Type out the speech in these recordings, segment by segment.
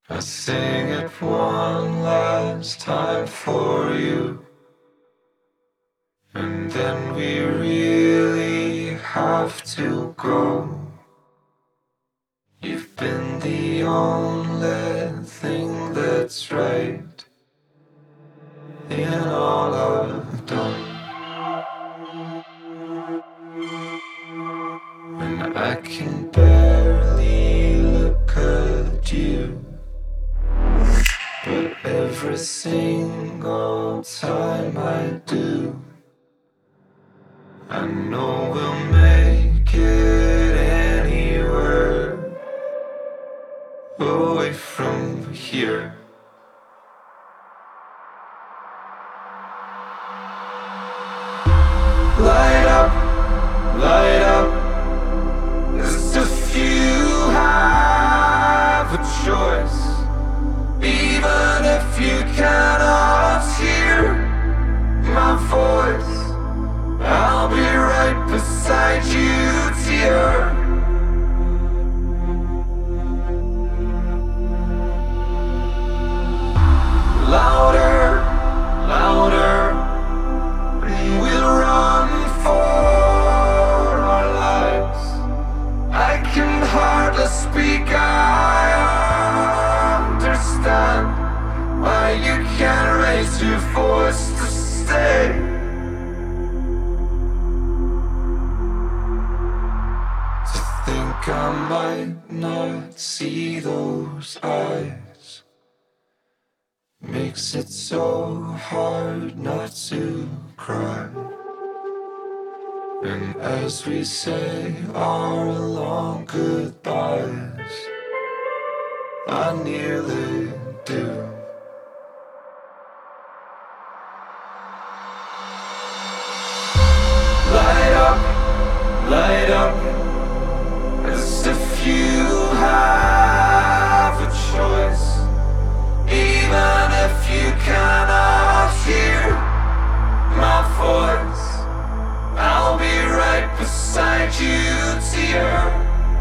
I sing it one last time for you, and then we really have to go. You've been the only thing that's right in all I've done, and I can barely look at you. But every single time I do, I know we'll make it anywhere away from here. Light up, as if you have a choice. Even if you cannot hear my voice, I'll be right beside you, dear. Louder, louder, and we'll run for our lives. I can hardly speak, I understand why you can't raise your voice to stay. To think I might not see those eyes makes it so hard not to cry. And as we say our long goodbyes, I nearly do. Light up, as if you have a choice. Even if you cannot hear my voice, I'll be right beside you, dear.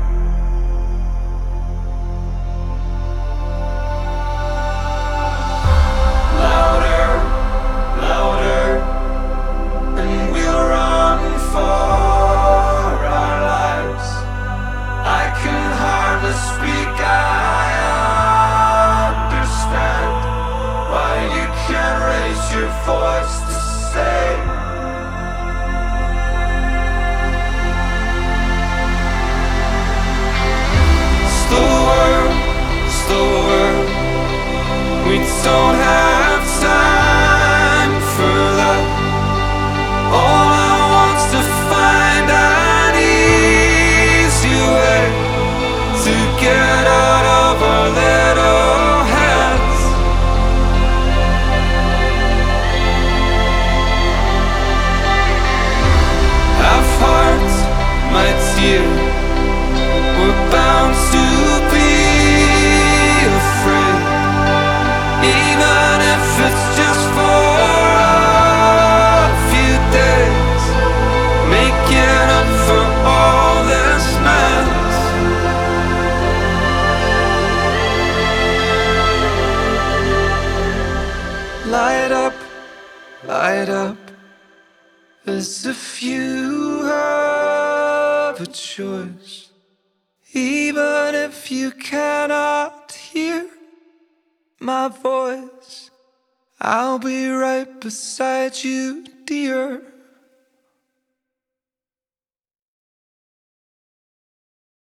Louder, louder, and we'll run for our lives. I can hardly speak, I understand why you can't raise your voice to say. Slower, we don't have time for that. All I want's to find an easy way to get out of our little heads. Half heart, my dear, we're bound to be afraid, even if it's just for a few days, making up for all this mess. Light up, as if you have a choice. Even if you cannot hear my voice, I'll be right beside you, dear.